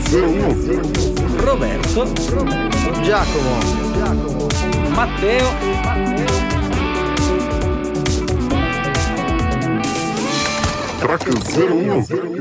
Roberto, Giacomo, Matteo, Track 01.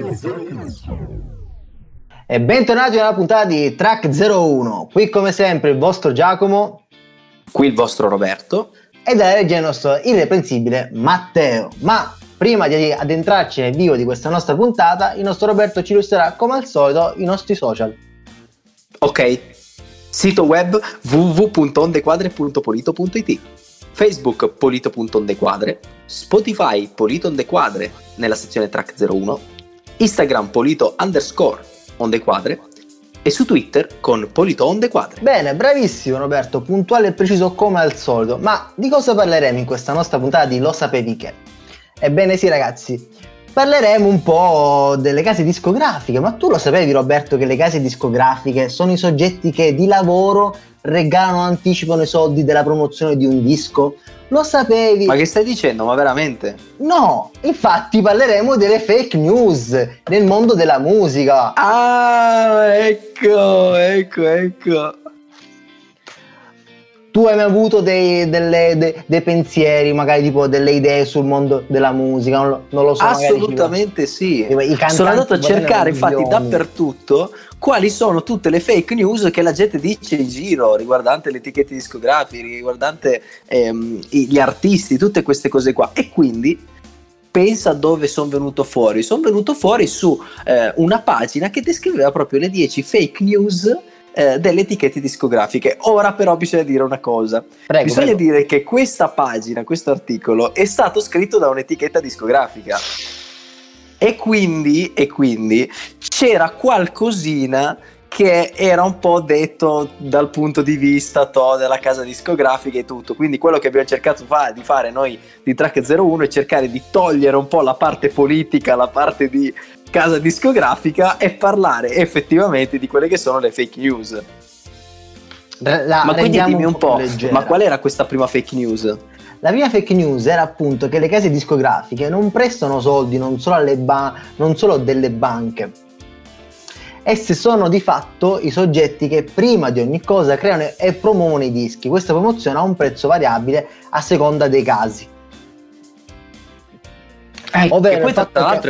e bentornati alla puntata di Track 01. Qui come sempre il vostro Giacomo qui il vostro Roberto. e dalla regia il nostro irreprensibile Matteo. Ma prima di addentrarci nel vivo di questa nostra puntata, il nostro Roberto ci illustrerà come al solito i nostri social. Ok, sito web www.ondequadre.polito.it, Facebook polito.ondequadre, Spotify Polito Ondequadre nella sezione Track 01, Instagram Polito_Ondequadre e su Twitter con Polito Ondequadre. Bene, bravissimo Roberto, puntuale e preciso come al solito. Ma di cosa parleremo in questa nostra puntata di Lo sapevi che? Ebbene sì ragazzi, parleremo un po' delle case discografiche. Ma tu lo sapevi Roberto che le case discografiche sono i soggetti che di lavoro regalano, anticipano i soldi della promozione di un disco? Lo sapevi? Ma che stai dicendo? Ma veramente? No, infatti parleremo delle fake news nel mondo della musica. Ah, ecco. Tu hai mai avuto dei pensieri, magari tipo delle idee sul mondo della musica? Non lo so. Assolutamente sì. I cantanti Sono andato a cercare infatti televisioni. dappertutto quali sono tutte le fake news che la gente dice in giro riguardante le etichette discografiche, riguardante gli artisti, tutte queste cose qua. E quindi pensa dove sono venuto fuori. Sono venuto fuori su una pagina che descriveva proprio le 10 fake news delle etichette discografiche. Ora però bisogna dire una cosa. Bisogna dire che questa pagina, questo articolo è stato scritto da un'etichetta discografica e quindi c'era qualcosina che era un po' detto dal punto di vista della casa discografica e tutto. Quindi quello che abbiamo cercato di fare noi di Track 01 è cercare di togliere un po' la parte politica, la parte di casa discografica e parlare effettivamente di quelle che sono le fake news. Ma quindi dimmi un po', ma qual era questa prima fake news? La prima fake news era appunto che le case discografiche non prestano soldi non solo non solo delle banche. Esse sono di fatto i soggetti che prima di ogni cosa creano e promuovono i dischi. Questa promozione ha un prezzo variabile a seconda dei casi. Ovvero, e poi tra l'altro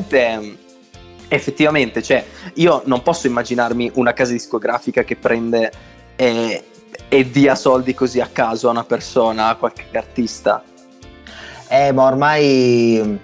effettivamente, cioè io non posso immaginarmi una casa discografica che prende e dia soldi così a caso a una persona, a qualche artista. Ma ormai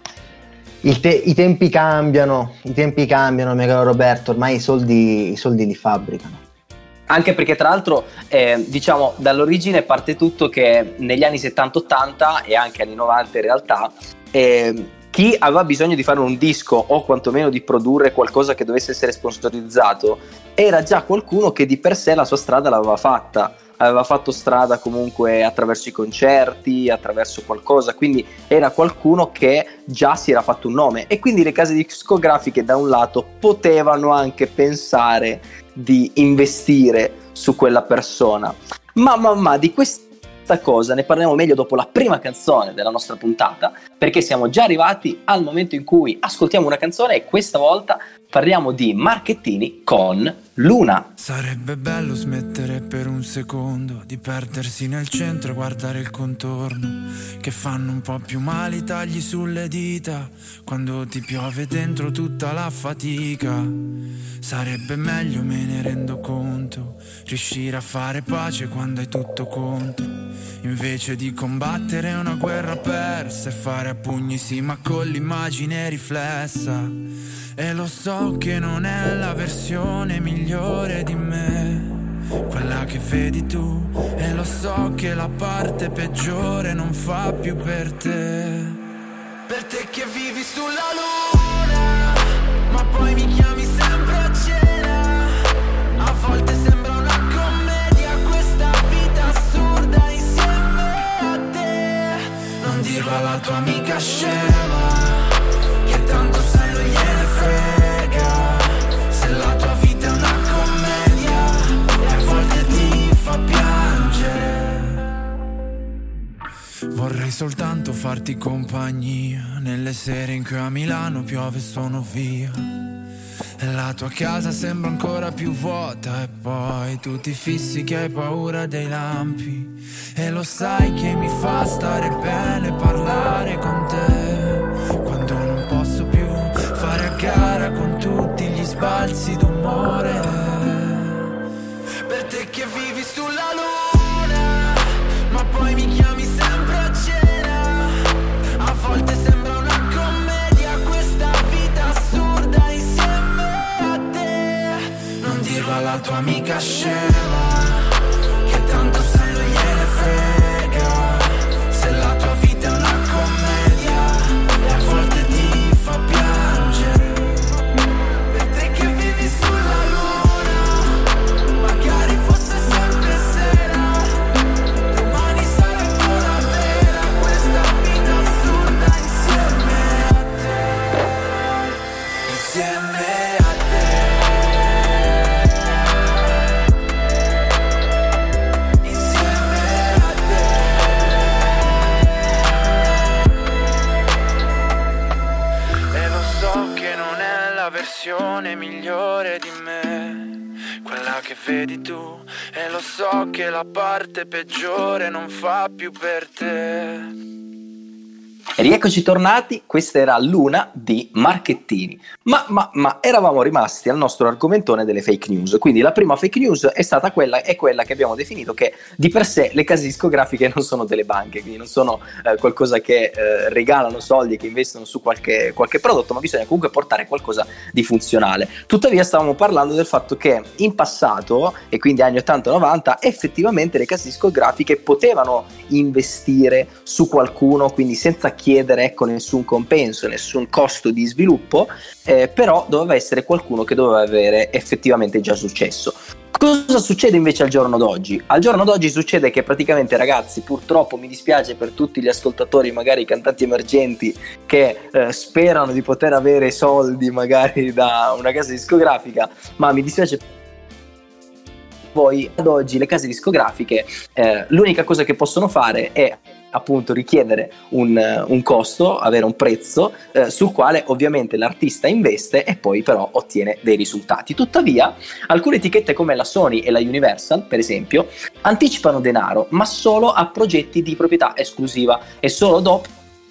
i tempi cambiano, mio caro Roberto, ormai i soldi li fabbricano. Anche perché tra l'altro diciamo dall'origine parte tutto che negli anni 70-80 e anche anni 90 in realtà chi aveva bisogno di fare un disco o quantomeno di produrre qualcosa che dovesse essere sponsorizzato era già qualcuno che di per sé la sua strada l'aveva fatta. Aveva fatto strada comunque attraverso i concerti, attraverso qualcosa, quindi era qualcuno che già si era fatto un nome e quindi le case discografiche da un lato potevano anche pensare di investire su quella persona. Ma di questa cosa ne parliamo meglio dopo la prima canzone della nostra puntata, perché siamo già arrivati al momento in cui ascoltiamo una canzone e questa volta parliamo di Marchettini con Luna. Sarebbe bello smettere per un secondo di perdersi nel centro e guardare il contorno, che fanno un po' più male i tagli sulle dita quando ti piove dentro tutta la fatica. Sarebbe meglio, me ne rendo conto, riuscire a fare pace quando hai tutto contro, invece di combattere una guerra persa e fare a pugni sì ma con l'immagine riflessa. E lo so che non è la versione migliore di me, quella che vedi tu, e lo so che la parte peggiore non fa più per te. Per te che vivi sulla luna, ma poi mi chiami sempre a cena. A volte sembra una commedia questa vita assurda insieme a te. Non dirlo alla tua amica scema, che tanto sai non gliene frega, se la tua vita è una commedia e a volte ti fa piangere. Vorrei soltanto farti compagnia nelle sere in cui a Milano piove e sono via, e la tua casa sembra ancora più vuota. E poi tu ti fissi che hai paura dei lampi, e lo sai che mi fa stare bene parlare con te, quando non posso più fare a gara con tutti gli sbalzi d'umore. Per te che vivi sulla luna, ma poi mi chiami sempre a cena. A volte sembra una commedia questa vita assurda insieme a te. Non dirlo alla tua amica scema, che tanto sai non gliene frega, se la tua vita è una commedia e a volte ti fa piangere. Per te che vivi sulla luna, magari fosse sempre sera, domani sarà ancora vera questa vita assurda insieme a te, insieme a te, insieme a te. E lo so che non è la versione migliore di me, quella che vedi tu, e lo so che la parte peggiore non fa più per te. E rieccoci tornati, questa era Luna di Marchettini. Ma eravamo rimasti al nostro argomentone delle fake news. Quindi la prima fake news è quella che abbiamo definito che di per sé le case discografiche non sono delle banche, quindi non sono qualcosa che regalano soldi e che investono su qualche prodotto, ma bisogna comunque portare qualcosa di funzionale. Tuttavia stavamo parlando del fatto che in passato, e quindi anni 80-90, effettivamente le case discografiche potevano investire su qualcuno, quindi senza chiedere nessun compenso, nessun costo di sviluppo, però doveva essere qualcuno che doveva avere effettivamente già successo. Cosa succede invece al giorno d'oggi? Al giorno d'oggi succede che praticamente, ragazzi, purtroppo mi dispiace per tutti gli ascoltatori, magari cantanti emergenti, che sperano di poter avere soldi magari da una casa discografica, ma mi dispiace. Poi ad oggi le case discografiche l'unica cosa che possono fare è appunto richiedere un costo, avere un prezzo sul quale ovviamente l'artista investe e poi però ottiene dei risultati. Tuttavia alcune etichette come la Sony e la Universal, per esempio, anticipano denaro, ma solo a progetti di proprietà esclusiva e solo dopo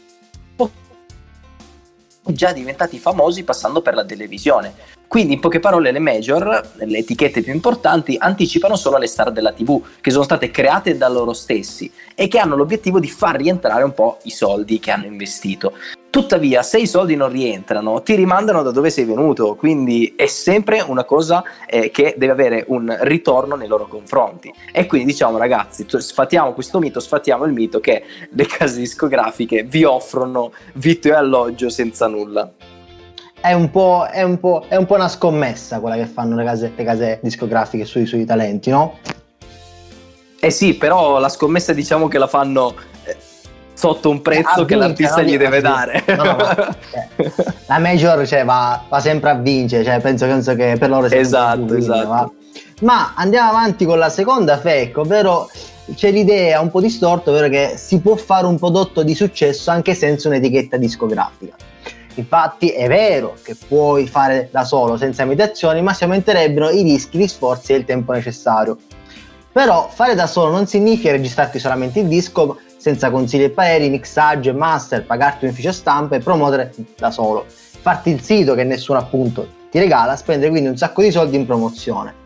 già diventati famosi passando per la televisione. Quindi in poche parole le major, le etichette più importanti, anticipano solo alle star della TV, che sono state create da loro stessi e che hanno l'obiettivo di far rientrare un po' i soldi che hanno investito. Tuttavia, se i soldi non rientrano, ti rimandano da dove sei venuto, quindi è sempre una cosa che deve avere un ritorno nei loro confronti. E quindi diciamo, ragazzi, sfatiamo questo mito, sfatiamo il mito che le case discografiche vi offrono vitto e alloggio senza nulla. È un po' una scommessa quella che fanno le case discografiche sui talenti, no? Eh sì, però la scommessa diciamo che la fanno sotto un prezzo che l'artista gli deve dare. No, la major va sempre a vincere, penso che per loro sia esatto. Ma andiamo avanti con la seconda fake, ovvero c'è l'idea un po' distorta, ovvero che si può fare un prodotto di successo anche senza un'etichetta discografica. Infatti è vero che puoi fare da solo senza imitazioni, ma si aumenterebbero i rischi, gli sforzi e il tempo necessario. Però fare da solo non significa registrarti solamente il disco senza consigli e pareri, mixaggio e master, pagarti un ufficio stampa e promuovere da solo, farti il sito che nessuno appunto ti regala, spendere quindi un sacco di soldi in promozione.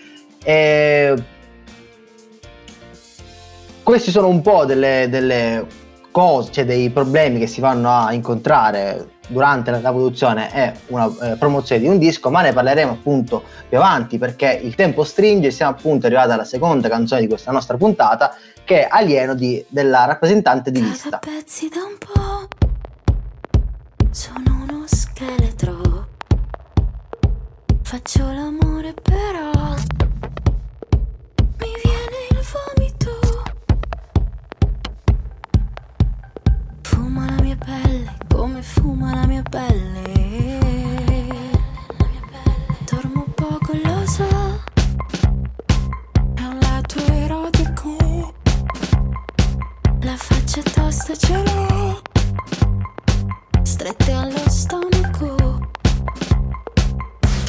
Questi sono un po' delle cose, cioè dei problemi che si vanno a incontrare durante la produzione e una promozione di un disco, ma ne parleremo appunto più avanti perché il tempo stringe. Siamo appunto arrivati alla seconda canzone di questa nostra puntata, che è Alieno della rappresentante di Lista. Pezzi da un po', sono uno scheletro, faccio l'amore però mi viene il vomito, fuma la mia pelle come fuma la mia pelle, dormo poco lo so, è un lato erotico, la faccia tosta ce l'ho, strette allo stomaco,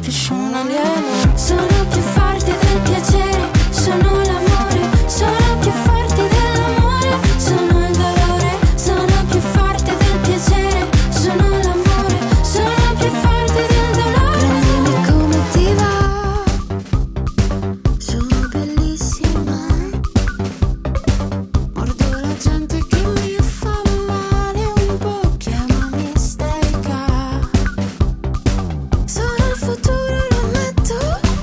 che sono alieno. Sono più forte del piacere, sono l'amore, sono più forte dell'amore, sono il dolore, sono più forte del piacere, sono l'amore, sono più forte del dolore. Prendimi come ti va, sono bellissima, mordo la gente che mi fa male un po', chiamami isterica, sono il futuro, lo ammetto,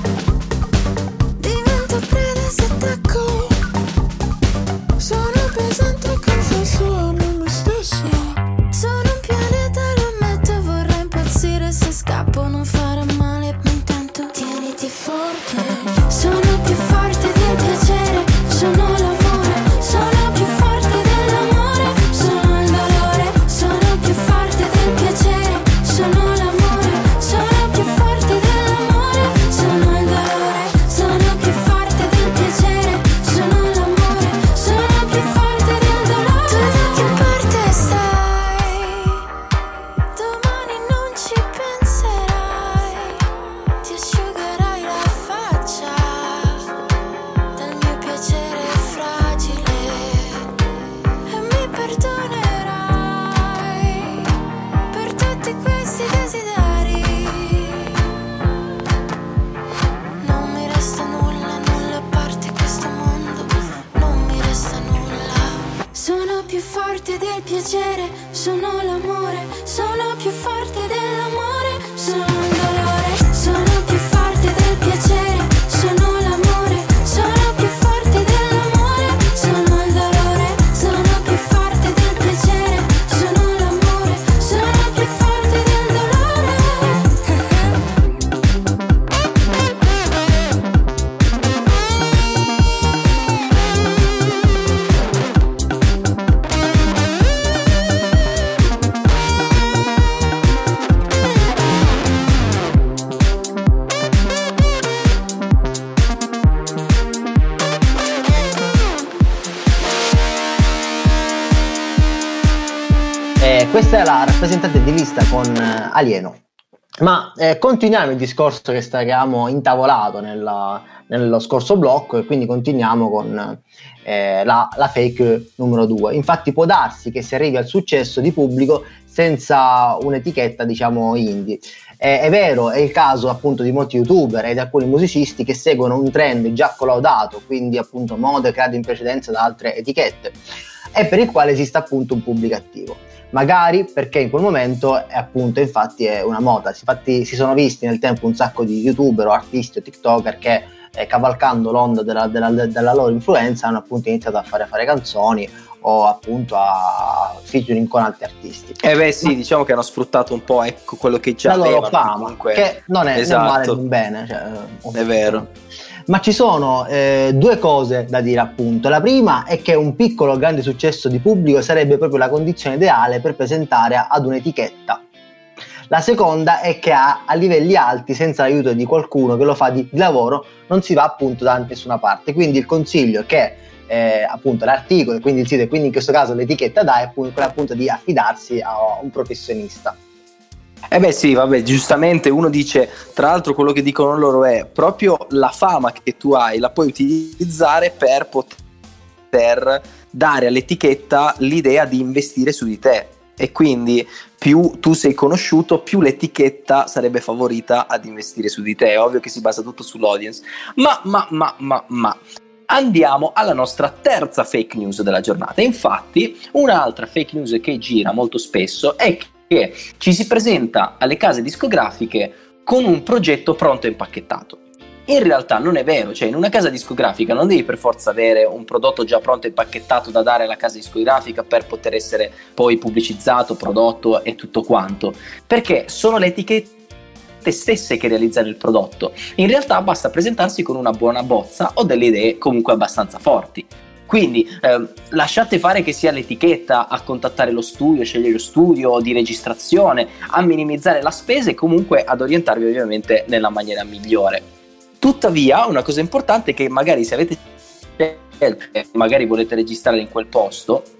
divento preda se attacco, sono pesante e confesso a me stessa, sono un pianeta, lo ammetto, vorrei impazzire se scappo, non fare male, ma intanto tieniti forte, sono più forte del piacere, sono l'amore, sono più forte dell'amore, sono il dolore, sono più forte del piacere, sono l'amore, sono più forte dell'amore, sono il dolore, sono più forte del piacere, sono l'amore, sono più forte del dolore. Tu da che parte stai? Domani non ci penserai, ti asciugherai la faccia del mio piacere fragile e mi perdonerai per tutti questi desideri. Non mi resta nulla, nulla a parte questo mondo, non mi resta nulla. Sono più forte del piacere, sono l'amore, sono più forte dell'amore, sono il dolore, sono più forte del piacere, sono l'amore, sono più forte dell'amore, sono il dolore, sono più forte del piacere, sono l'amore, sono più forte del dolore. Questa è la rappresentante di lista con Alieno. Ma continuiamo il discorso che avevamo intavolato nello scorso blocco, e quindi continuiamo con la fake numero 2. Infatti può darsi che si arrivi al successo di pubblico senza un'etichetta, diciamo, indie. È vero, è il caso appunto di molti youtuber e di alcuni musicisti che seguono un trend già collaudato, quindi appunto mode create in precedenza da altre etichette, e per il quale esiste appunto un pubblico attivo. Magari perché in quel momento è appunto, infatti, è una moda. Infatti si sono visti nel tempo un sacco di youtuber o artisti o tiktoker che cavalcando l'onda della loro influenza hanno appunto iniziato a fare canzoni o appunto a featuring con altri artisti. Beh sì, diciamo che hanno sfruttato un po', ecco, quello che già la loro avevano, fama, comunque. che non è Esatto. né male né bene, cioè, È vero. Ma ci sono due cose da dire appunto. La prima è che un piccolo grande successo di pubblico sarebbe proprio la condizione ideale per presentare ad un'etichetta. La seconda è che a livelli alti, senza l'aiuto di qualcuno che lo fa di lavoro, non si va appunto da nessuna parte. Quindi il consiglio che appunto l'articolo e quindi il sito e quindi in questo caso l'etichetta dà è quello appunto di affidarsi a un professionista. Beh sì, vabbè, giustamente uno dice, tra l'altro quello che dicono loro è proprio la fama che tu hai la puoi utilizzare per poter dare all'etichetta l'idea di investire su di te, e quindi più tu sei conosciuto, più l'etichetta sarebbe favorita ad investire su di te. È ovvio che si basa tutto sull'audience, ma andiamo alla nostra terza fake news della giornata. Infatti un'altra fake news che gira molto spesso è che ci si presenta alle case discografiche con un progetto pronto e impacchettato. In realtà non è vero, cioè in una casa discografica non devi per forza avere un prodotto già pronto e impacchettato da dare alla casa discografica per poter essere poi pubblicizzato, prodotto e tutto quanto, perché sono le etichette stesse che realizzano il prodotto. In realtà basta presentarsi con una buona bozza o delle idee comunque abbastanza forti. Quindi lasciate fare che sia l'etichetta a contattare lo studio, scegliere lo studio di registrazione, a minimizzare la spesa e comunque ad orientarvi ovviamente nella maniera migliore. Tuttavia una cosa importante è che magari se avete scelto, magari volete registrare in quel posto,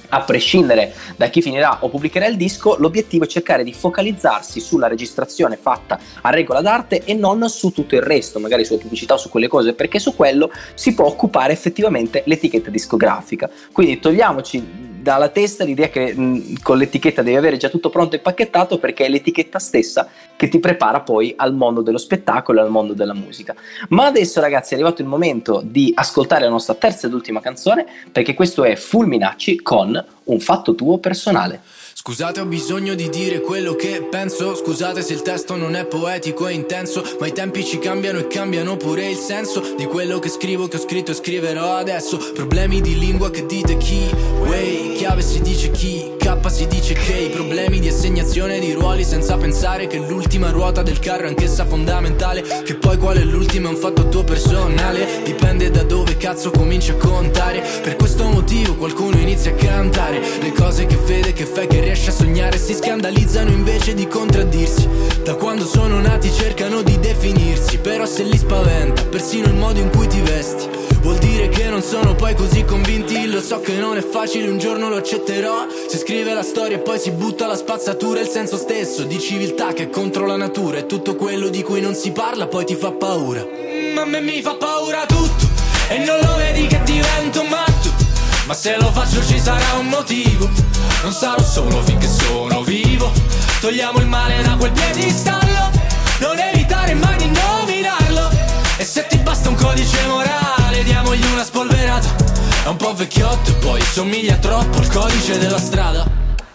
a prescindere da chi finirà o pubblicherà il disco, l'obiettivo è cercare di focalizzarsi sulla registrazione fatta a regola d'arte e non su tutto il resto, magari sulla pubblicità o su quelle cose, perché su quello si può occupare effettivamente l'etichetta discografica. Quindi togliamoci dalla testa l'idea che con l'etichetta devi avere già tutto pronto e pacchettato, perché è l'etichetta stessa che ti prepara poi al mondo dello spettacolo e al mondo della musica. Ma adesso, ragazzi, è arrivato il momento di ascoltare la nostra terza ed ultima canzone, perché questo è Fulminacci con Un fatto tuo personale. Scusate, ho bisogno di dire quello che penso. Scusate se il testo non è poetico e intenso, ma i tempi ci cambiano e cambiano pure il senso di quello che scrivo, che ho scritto e scriverò adesso. Problemi di lingua che dite chi, way, chiave si dice chi, K si dice che. Problemi di assegnazione di ruoli senza pensare che l'ultima ruota del carro è anch'essa fondamentale. Che poi qual è l'ultima è un fatto tuo personale, dipende da dove cazzo cominci a contare. Per questo motivo qualcuno inizia a cantare le cose che vede, che fai, che riesce a sognare. Si scandalizzano invece di contraddirsi. Da quando sono nati cercano di definirsi, però se li spaventa persino il modo in cui ti vesti, vuol dire che non sono poi così convinti. Lo so che non è facile, un giorno lo accetterò. Si scrive la storia e poi si butta la spazzatura. Il senso stesso di civiltà che è contro la natura, e tutto quello di cui non si parla poi ti fa paura. A me mi fa paura tutto e non lo vedi che divento matto, ma se lo faccio ci sarà un motivo. Non sarò solo finché sono vivo. Togliamo il male da quel piedistallo, non evitare mai di nominarlo. E se ti basta un codice morale, diamogli una spolverata. È un po' vecchiotto e poi somiglia troppo al codice della strada.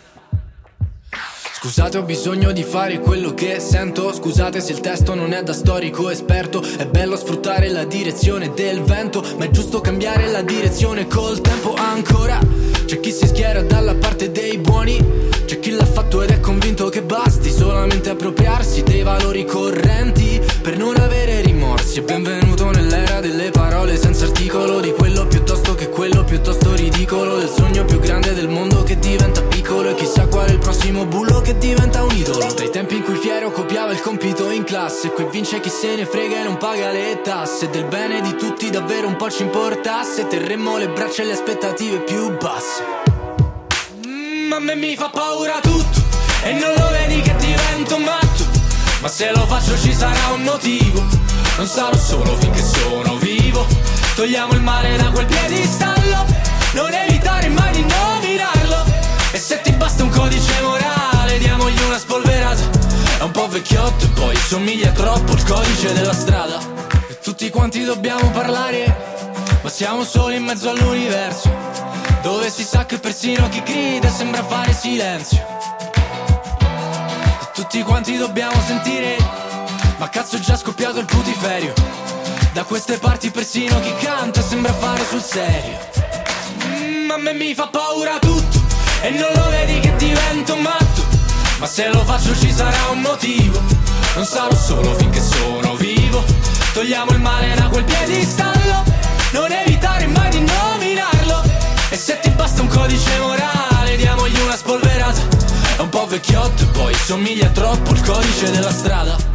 Scusate, ho bisogno di fare quello che sento. Scusate se il testo non è da storico esperto. È bello sfruttare la direzione del vento, ma è giusto cambiare la direzione col tempo ancora. C'è chi si schiera dalla parte dei buoni, c'è chi l'ha fatto ed è convinto che basti solamente appropriarsi dei valori correnti per non avere rimorsi. E benvenuto nell'era delle parole senza articolo, di quello piuttosto che quello piuttosto ridicolo, del sogno più grande del mondo che diventa piccolo, e chissà qual è il prossimo bullo che diventa un idolo. Dai tempi in cui Fiero copiava il compito in classe, qui vince chi se ne frega e non paga le tasse. Del bene di tutti davvero un po' ci importasse, terremmo le braccia e le aspettative più basse. A me mi fa paura tutto e non lo vedi che divento matto, ma se lo faccio ci sarà un motivo. Non sarò solo finché sono vivo. Togliamo il male da quel piedistallo, non evitare mai di nominarlo. E se ti basta un codice morale, diamogli una spolverata. È un po' vecchiotto e poi somiglia troppo al codice della strada. E tutti quanti dobbiamo parlare, ma siamo soli in mezzo all'universo, dove si sa che persino chi grida sembra fare silenzio. E tutti quanti dobbiamo sentire, ma cazzo è già scoppiato il putiferio. Da queste parti persino chi canta sembra fare sul serio. A me mi fa paura tutto e non lo vedi che divento matto, ma se lo faccio ci sarà un motivo. Non sarò solo finché sono vivo. Togliamo il male da quel piedistallo, non evitare mai di nominarlo. E se ti basta un codice morale, diamogli una spolverata. È un po' vecchiotto e poi somiglia troppo al codice della strada.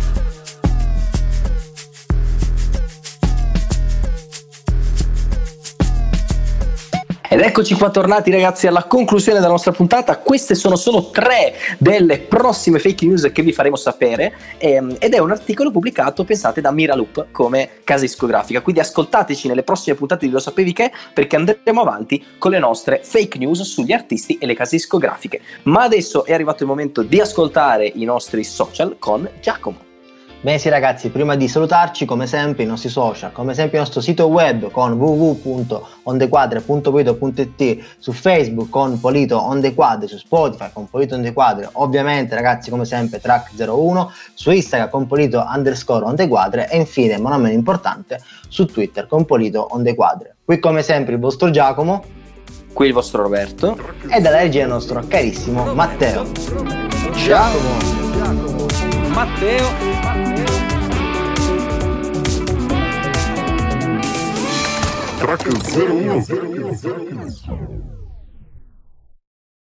Ed eccoci qua tornati, ragazzi, alla conclusione della nostra puntata. Queste sono solo 3 delle prossime fake news che vi faremo sapere, ed è un articolo pubblicato, pensate, da Miraloop come casa discografica. Quindi ascoltateci nelle prossime puntate di Lo Sapevi Che, perché andremo avanti con le nostre fake news sugli artisti e le case discografiche. Ma adesso è arrivato il momento di ascoltare i nostri social con Giacomo. Bene sì ragazzi, prima di salutarci come sempre i nostri social, come sempre il nostro sito web con www.ondequadre.polito.it, su Facebook con Polito On The Quadre, su Spotify con Polito On The Quadre, ovviamente ragazzi come sempre Track01, su Instagram con Polito_On The Quadre e infine, ma non meno importante, su Twitter con Polito On The Quadre. Qui come sempre il vostro Giacomo, qui il vostro Roberto e dalla regia il nostro carissimo Matteo. Giacomo, Matteo. Track 01.